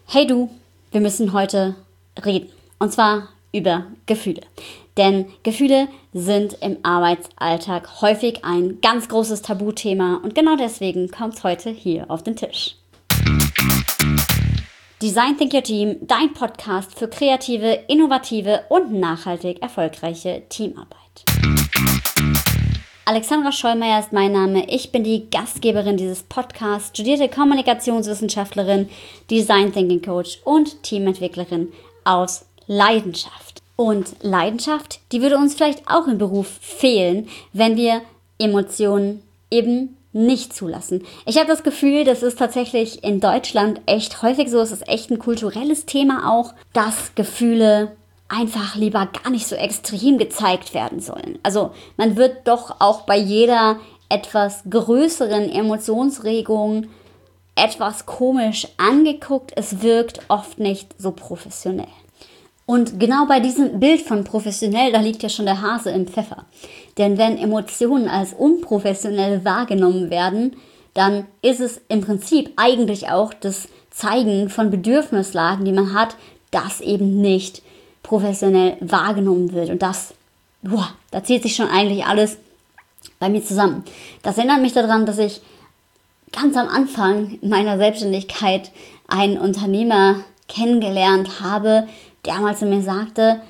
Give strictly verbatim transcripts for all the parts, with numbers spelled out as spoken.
Hey du, wir müssen heute reden. Und zwar über Gefühle. Denn Gefühle sind im Arbeitsalltag häufig ein ganz großes Tabuthema und genau deswegen kommt es heute hier auf den Tisch. Design Think Your Team, dein Podcast für kreative, innovative und nachhaltig erfolgreiche Teamarbeit. Alexandra Schollmeier ist mein Name. Ich bin die Gastgeberin dieses Podcasts, studierte Kommunikationswissenschaftlerin, Design Thinking Coach und Teamentwicklerin aus Leidenschaft. Und Leidenschaft, die würde uns vielleicht auch im Beruf fehlen, wenn wir Emotionen eben nicht zulassen. Ich habe das Gefühl, das ist tatsächlich in Deutschland echt häufig so, es ist echt ein kulturelles Thema auch, dass Gefühle einfach lieber gar nicht so extrem gezeigt werden sollen. Also man wird doch auch bei jeder etwas größeren Emotionsregung etwas komisch angeguckt. Es wirkt oft nicht so professionell. Und genau bei diesem Bild von professionell, da liegt ja schon der Hase im Pfeffer. Denn wenn Emotionen als unprofessionell wahrgenommen werden, dann ist es im Prinzip eigentlich auch das Zeigen von Bedürfnislagen, die man hat, das eben nicht professionell wahrgenommen wird. Und das, boah, da zieht sich schon eigentlich alles bei mir zusammen. Das erinnert mich daran, dass ich ganz am Anfang meiner Selbstständigkeit einen Unternehmer kennengelernt habe, der mal zu mir sagte,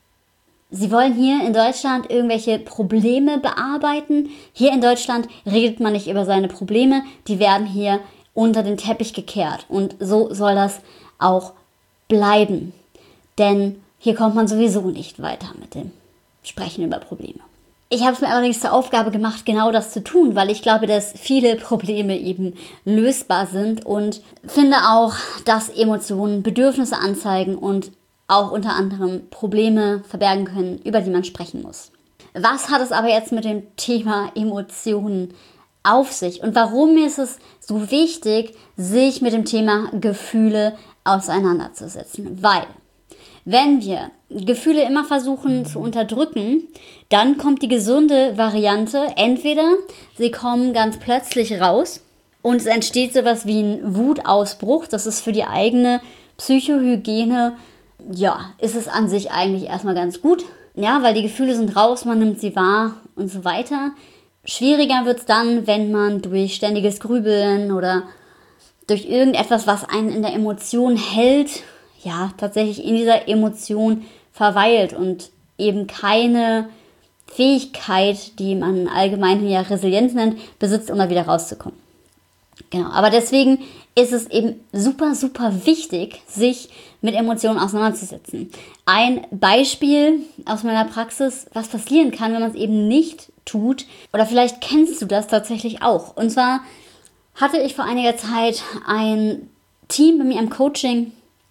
Sie wollen hier in Deutschland irgendwelche Probleme bearbeiten. Hier in Deutschland redet man nicht über seine Probleme, die werden hier unter den Teppich gekehrt. Und so soll das auch bleiben. Denn hier kommt man sowieso nicht weiter mit dem Sprechen über Probleme. Ich habe es mir allerdings zur Aufgabe gemacht, genau das zu tun, weil ich glaube, dass viele Probleme eben lösbar sind und finde auch, dass Emotionen Bedürfnisse anzeigen und auch unter anderem Probleme verbergen können, über die man sprechen muss. Was hat es aber jetzt mit dem Thema Emotionen auf sich und warum ist es so wichtig, sich mit dem Thema Gefühle auseinanderzusetzen? Weil wenn wir Gefühle immer versuchen zu unterdrücken, dann kommt die gesunde Variante. Entweder sie kommen ganz plötzlich raus und es entsteht sowas wie ein Wutausbruch. Das ist für die eigene Psychohygiene, ja, ist es an sich eigentlich erstmal ganz gut. Ja, weil die Gefühle sind raus, man nimmt sie wahr und so weiter. Schwieriger wird es dann, wenn man durch ständiges Grübeln oder durch irgendetwas, was einen in der Emotion hält, ja, tatsächlich in dieser Emotion verweilt und eben keine Fähigkeit, die man allgemein ja Resilienz nennt, besitzt, um da wieder rauszukommen. Genau, aber deswegen ist es eben super, super wichtig, sich mit Emotionen auseinanderzusetzen. Ein Beispiel aus meiner Praxis, was passieren kann, wenn man es eben nicht tut, oder vielleicht kennst du das tatsächlich auch. Und zwar hatte ich vor einiger Zeit ein Team bei mir im Coaching,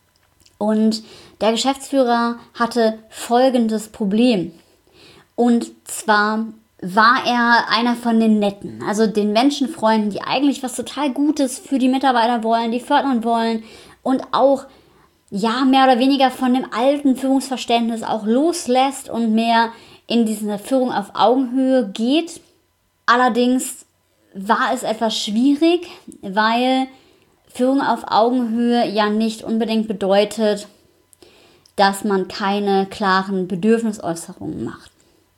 und der Geschäftsführer hatte folgendes Problem. Und zwar war er einer von den Netten, also den Menschenfreunden, die eigentlich was total Gutes für die Mitarbeiter wollen, die fördern wollen und auch ja mehr oder weniger von dem alten Führungsverständnis auch loslässt und mehr in diese Führung auf Augenhöhe geht. Allerdings war es etwas schwierig, weil Führung auf Augenhöhe ja nicht unbedingt bedeutet, dass man keine klaren Bedürfnisäußerungen macht.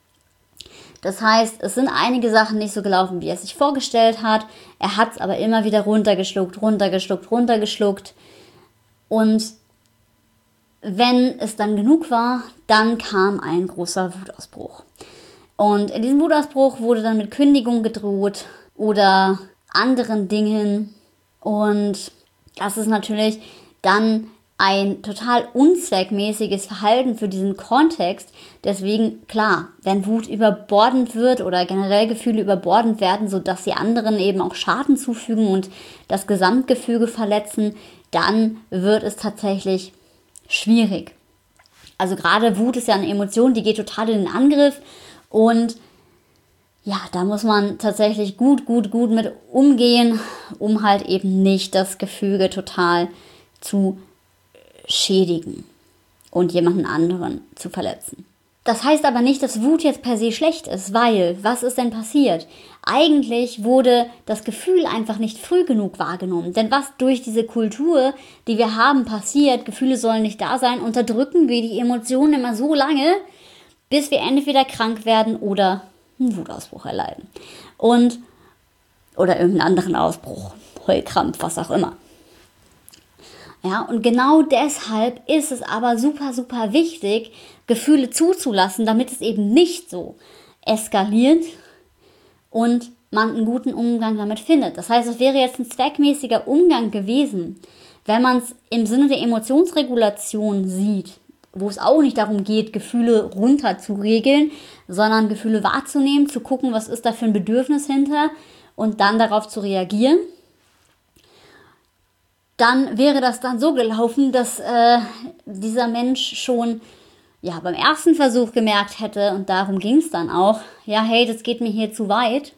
Das heißt, es sind einige Sachen nicht so gelaufen, wie er sich vorgestellt hat. Er hat es aber immer wieder runtergeschluckt, runtergeschluckt, runtergeschluckt. Und wenn es dann genug war, dann kam ein großer Wutausbruch. Und in diesem Wutausbruch wurde dann mit Kündigung gedroht oder anderen Dingen. Und das ist natürlich dann ein total unzweckmäßiges Verhalten für diesen Kontext. Deswegen, klar, wenn Wut überbordend wird oder generell Gefühle überbordend werden, sodass sie anderen eben auch Schaden zufügen und das Gesamtgefüge verletzen, dann wird es tatsächlich schwierig. Also gerade Wut ist ja eine Emotion, die geht total in den Angriff und ja, da muss man tatsächlich gut, gut, gut mit umgehen, um halt eben nicht das Gefüge total zu schädigen und jemanden anderen zu verletzen. Das heißt aber nicht, dass Wut jetzt per se schlecht ist, weil, was ist denn passiert? Eigentlich wurde das Gefühl einfach nicht früh genug wahrgenommen. Denn was durch diese Kultur, die wir haben, passiert, Gefühle sollen nicht da sein, unterdrücken wir die Emotionen immer so lange, bis wir entweder krank werden oder einen Wutausbruch erleiden. Und, oder irgendeinen anderen Ausbruch, Heulkrampf, was auch immer. Ja, und genau deshalb ist es aber super, super wichtig, Gefühle zuzulassen, damit es eben nicht so eskaliert und man einen guten Umgang damit findet. Das heißt, es wäre jetzt ein zweckmäßiger Umgang gewesen, wenn man es im Sinne der Emotionsregulation sieht, wo es auch nicht darum geht, Gefühle runter zu regeln, sondern Gefühle wahrzunehmen, zu gucken, was ist da für ein Bedürfnis hinter und dann darauf zu reagieren. Dann wäre das dann so gelaufen, dass äh, dieser Mensch schon ja, beim ersten Versuch gemerkt hätte, und darum ging es dann auch, ja, hey, das geht mir hier zu weit,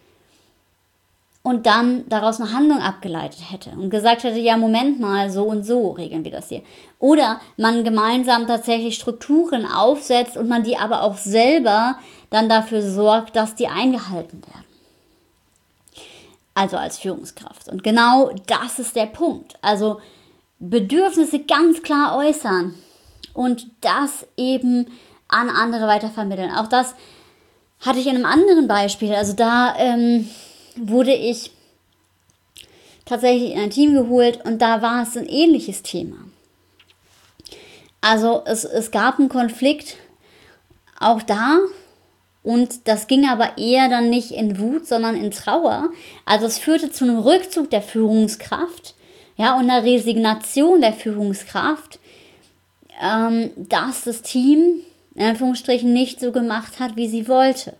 und dann daraus eine Handlung abgeleitet hätte und gesagt hätte, ja, Moment mal, so und so regeln wir das hier. Oder man gemeinsam tatsächlich Strukturen aufsetzt und man die aber auch selber dann dafür sorgt, dass die eingehalten werden. Also als Führungskraft. Und genau das ist der Punkt. Also Bedürfnisse ganz klar äußern und das eben an andere weitervermitteln. Auch das hatte ich in einem anderen Beispiel. Also da ähm, wurde ich tatsächlich in ein Team geholt und da war es ein ähnliches Thema. Also es, es gab einen Konflikt auch da. Und das ging aber eher dann nicht in Wut, sondern in Trauer. Also es führte zu einem Rückzug der Führungskraft, ja, und einer Resignation der Führungskraft, ähm, dass das Team in Anführungsstrichen nicht so gemacht hat, wie sie wollte.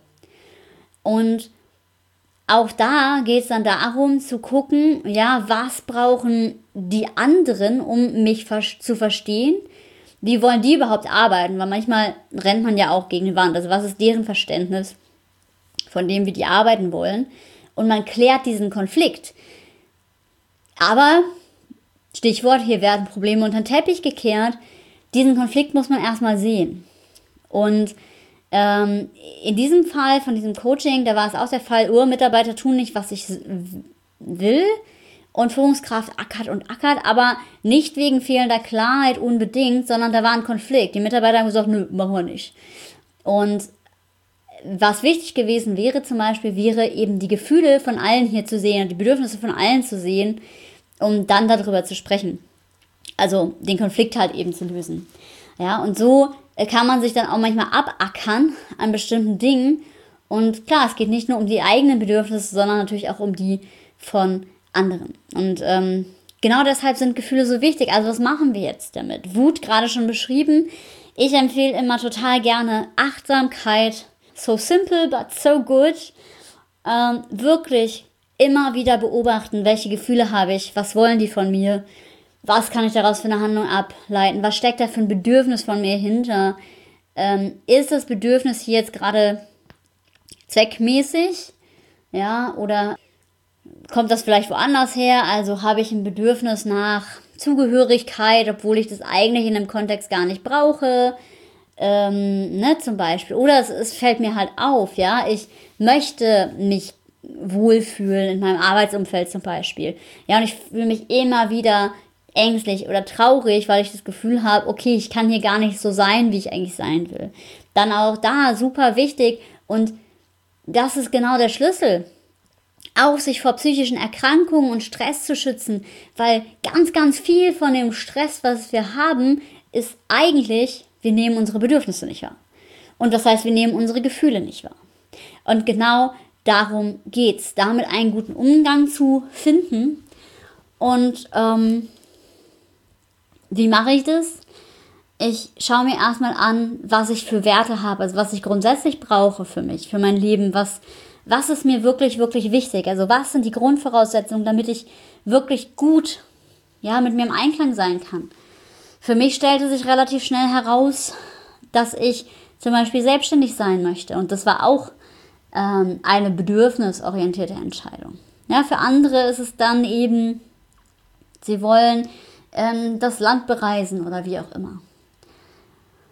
Und auch da geht es dann darum zu gucken, ja, was brauchen die anderen, um mich zu verstehen? Wie wollen die überhaupt arbeiten? Weil manchmal rennt man ja auch gegen die Wand. Also was ist deren Verständnis von dem, wie die arbeiten wollen? Und man klärt diesen Konflikt. Aber, Stichwort, hier werden Probleme unter den Teppich gekehrt. Diesen Konflikt muss man erstmal sehen. Und ähm, in diesem Fall von diesem Coaching, da war es auch der Fall, oh, Mitarbeiter tun nicht, was ich will. Und Führungskraft ackert und ackert, aber nicht wegen fehlender Klarheit unbedingt, sondern da war ein Konflikt. Die Mitarbeiter haben gesagt, nö, machen wir nicht. Und was wichtig gewesen wäre zum Beispiel, wäre eben die Gefühle von allen hier zu sehen und die Bedürfnisse von allen zu sehen, um dann darüber zu sprechen. Also den Konflikt halt eben zu lösen. Ja, und so kann man sich dann auch manchmal abackern an bestimmten Dingen. Und klar, es geht nicht nur um die eigenen Bedürfnisse, sondern natürlich auch um die von anderen. Und ähm, genau deshalb sind Gefühle so wichtig. Also was machen wir jetzt damit? Wut gerade schon beschrieben. Ich empfehle immer total gerne Achtsamkeit. So simple, but so good. Ähm, wirklich immer wieder beobachten, welche Gefühle habe ich, was wollen die von mir, was kann ich daraus für eine Handlung ableiten, was steckt da für ein Bedürfnis von mir hinter. Ähm, ist das Bedürfnis hier jetzt gerade zweckmäßig? Ja, oder kommt das vielleicht woanders her? Also habe ich ein Bedürfnis nach Zugehörigkeit, obwohl ich das eigentlich in einem Kontext gar nicht brauche, ähm, ne, zum Beispiel. Oder es, es fällt mir halt auf, ja, ich möchte mich wohlfühlen in meinem Arbeitsumfeld zum Beispiel. Ja, und ich fühle mich immer wieder ängstlich oder traurig, weil ich das Gefühl habe, okay, ich kann hier gar nicht so sein, wie ich eigentlich sein will. Dann auch da super wichtig und das ist genau der Schlüssel. Auch sich vor psychischen Erkrankungen und Stress zu schützen, weil ganz, ganz viel von dem Stress, was wir haben, ist eigentlich, wir nehmen unsere Bedürfnisse nicht wahr. Und das heißt, wir nehmen unsere Gefühle nicht wahr. Und genau darum geht's, damit einen guten Umgang zu finden. Und ähm, wie mache ich das? Ich schaue mir erstmal an, was ich für Werte habe, also was ich grundsätzlich brauche für mich, für mein Leben, was Was ist mir wirklich, wirklich wichtig? Also was sind die Grundvoraussetzungen, damit ich wirklich gut, ja, mit mir im Einklang sein kann? Für mich stellte sich relativ schnell heraus, dass ich zum Beispiel selbstständig sein möchte. Und das war auch ähm, eine bedürfnisorientierte Entscheidung. Ja, für andere ist es dann eben, sie wollen ähm, das Land bereisen oder wie auch immer.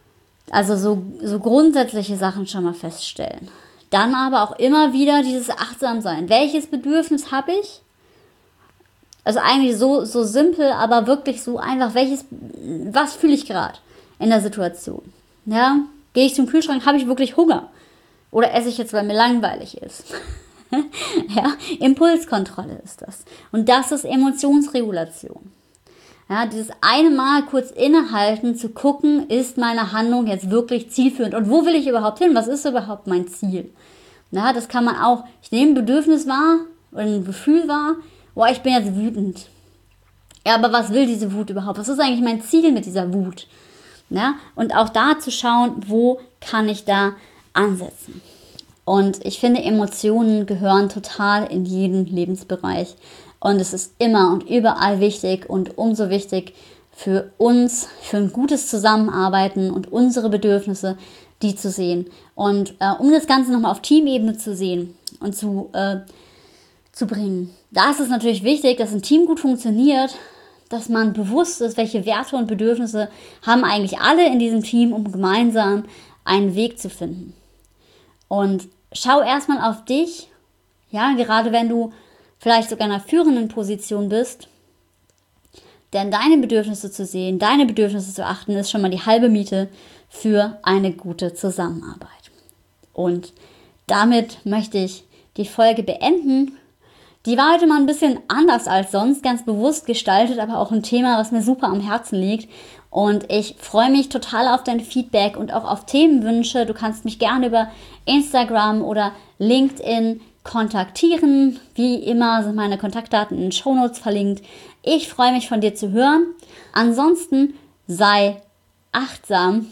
Also so, so grundsätzliche Sachen schon mal feststellen. Dann aber auch immer wieder dieses Achtsamsein. Welches Bedürfnis habe ich? Also eigentlich so, so simpel, aber wirklich so einfach, welches, was fühle ich gerade in der Situation? Ja, gehe ich zum Kühlschrank, habe ich wirklich Hunger? Oder esse ich jetzt, weil mir langweilig ist? Ja, Impulskontrolle ist das. Und das ist Emotionsregulation. Ja, dieses eine Mal kurz innehalten, zu gucken, ist meine Handlung jetzt wirklich zielführend? Und wo will ich überhaupt hin? Was ist überhaupt mein Ziel? Ja, das kann man auch, ich nehme ein Bedürfnis wahr oder ein Gefühl wahr, boah, ich bin jetzt wütend. Ja, aber was will diese Wut überhaupt? Was ist eigentlich mein Ziel mit dieser Wut? Ja, und auch da zu schauen, wo kann ich da ansetzen? Und ich finde, Emotionen gehören total in jeden Lebensbereich. Und es ist immer und überall wichtig und umso wichtig für uns, für ein gutes Zusammenarbeiten und unsere Bedürfnisse, die zu sehen. Und äh, um das Ganze nochmal auf Teamebene zu sehen und zu, äh, zu bringen, da ist es natürlich wichtig, dass ein Team gut funktioniert, dass man bewusst ist, welche Werte und Bedürfnisse haben eigentlich alle in diesem Team, um gemeinsam einen Weg zu finden. Und schau erstmal auf dich, ja, gerade wenn du vielleicht sogar in einer führenden Position bist, denn deine Bedürfnisse zu sehen, deine Bedürfnisse zu achten, ist schon mal die halbe Miete für eine gute Zusammenarbeit. Und damit möchte ich die Folge beenden. Die war heute mal ein bisschen anders als sonst, ganz bewusst gestaltet, aber auch ein Thema, was mir super am Herzen liegt. Und ich freue mich total auf dein Feedback und auch auf Themenwünsche. Du kannst mich gerne über Instagram oder LinkedIn kontaktieren. Wie immer sind meine Kontaktdaten in den Shownotes verlinkt. Ich freue mich, von dir zu hören. Ansonsten sei achtsam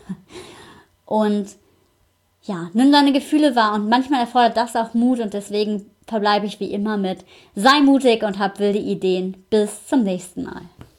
und ja, nimm deine Gefühle wahr. Und manchmal erfordert das auch Mut und deswegen verbleibe ich wie immer mit: sei mutig und hab wilde Ideen. Bis zum nächsten Mal.